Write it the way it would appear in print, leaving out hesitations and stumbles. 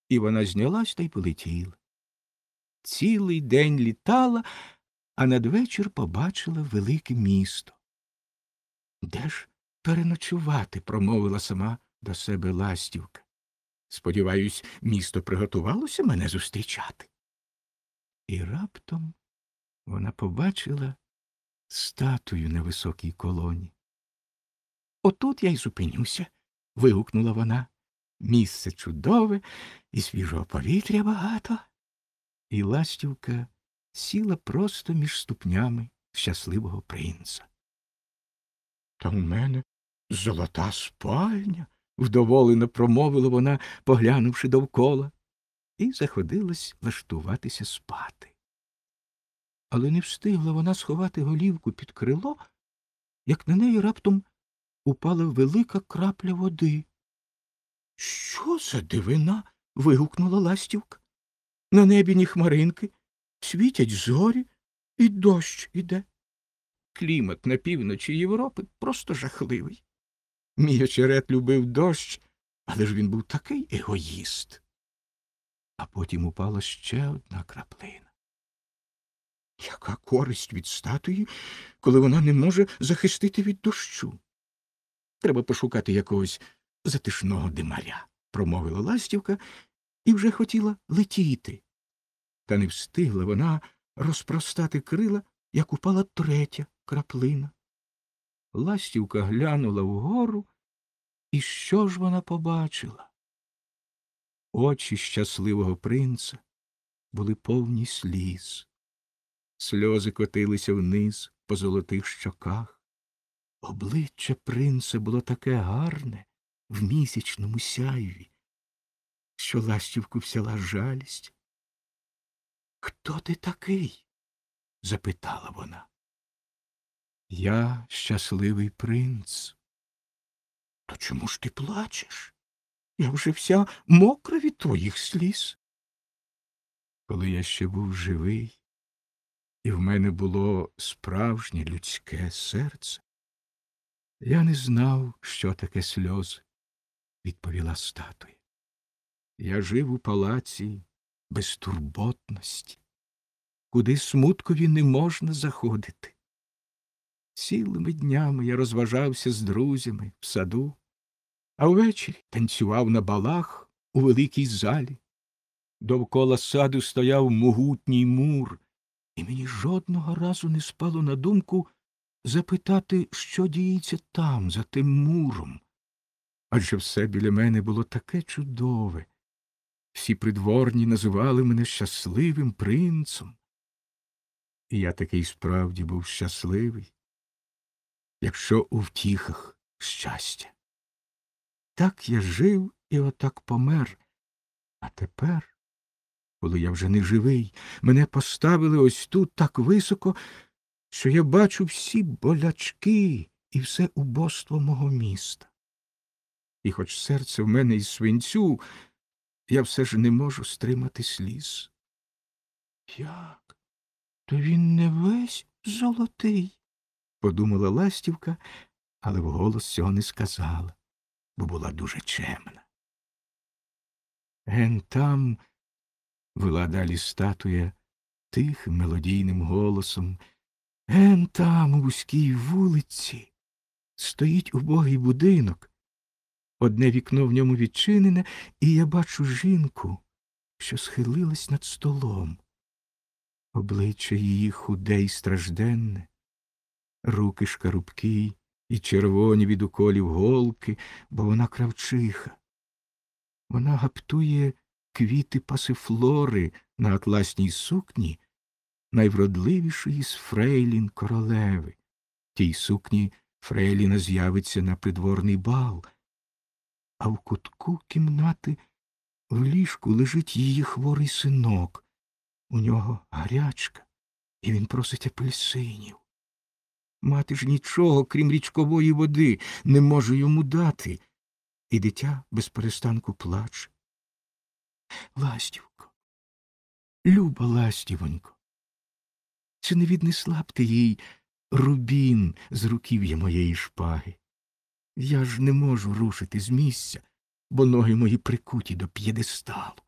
І вона знялась та й полетіла. Цілий день літала, а надвечір побачила велике місто. «Де ж переночувати?» – промовила сама до себе ластівка. «Сподіваюсь, місто приготувалося мене зустрічати». І раптом вона побачила статую на високій колоні. «Отут я й зупинюся», – вигукнула вона. «Місце чудове, і свіжого повітря багато». І ластівка сіла просто між ступнями щасливого принца. «Та у мене золота спальня», – вдоволено промовила вона, поглянувши довкола, і заходилась влаштуватися спати. Але не встигла вона сховати голівку під крило, як на неї раптом упала велика крапля води. «Що за дивина?» – вигукнула ластівка. «На небі ні хмаринки, світять зорі, і дощ іде. Клімат на півночі Європи просто жахливий. Мій очерет любив дощ, але ж він був такий егоїст». А потім упала ще одна краплина. «Яка користь від статуї, коли вона не може захистити від дощу? Треба пошукати якогось затишного димаря», – промовила ластівка і вже хотіла летіти. Та не встигла вона розпростати крила, як упала третя краплина. Ластівка глянула вгору, і що ж вона побачила? Очі щасливого принца були повні сліз. Сльози котилися вниз по золотих щоках. Обличчя принца було таке гарне в місячному сяйві, що ластівку взяла жалість. «Хто ти такий?» – запитала вона. «Я щасливий принц». «То чому ж ти плачеш? Я вже вся мокра від твоїх сліз». «Коли я ще був живий, і в мене було справжнє людське серце, я не знав, що таке сльози», – відповіла статуя. «Я жив у палаці безтурботності, куди смуткові не можна заходити. Цілими днями я розважався з друзями в саду, а ввечері танцював на балах у великій залі. Довкола саду стояв могутній мур, і мені жодного разу не спало на думку запитати, що діється там, за тим муром. Адже все біля мене було таке чудове. Всі придворні називали мене щасливим принцем. І я такий справді був щасливий, якщо у втіхах щастя. Так я жив і отак помер. А тепер, коли я вже не живий, мене поставили ось тут так високо, що я бачу всі болячки і все убоство мого міста. І хоч серце в мене із свинцю, я все ж не можу стримати сліз». «Як? То він не весь золотий?» – подумала ластівка, але вголос цього не сказала, бо була дуже чемна. «Ген там», – вела далі статуя тихим мелодійним голосом, «ген там, у вузькій вулиці, стоїть убогий будинок. Одне вікно в ньому відчинене, і я бачу жінку, що схилилась над столом. Обличчя її худе й стражденне, руки шкарубкі і червоні від уколів голки, бо вона кравчиха. Вона гаптує квіти пасифлори на атласній сукні найвродливішої з фрейлін королеви. В тій сукні фрейліна з'явиться на придворний бал, а в кутку кімнати в ліжку лежить її хворий синок. У нього гарячка, і він просить апельсинів. Мати ж нічого, крім річкової води, не може йому дати, і дитя безперестанку плаче. Ластівко, люба ластівонько, чи не віднесла б ти їй рубін з руків'я моєї шпаги? Я ж не можу рушити з місця, бо ноги мої прикуті до п'єдесталу.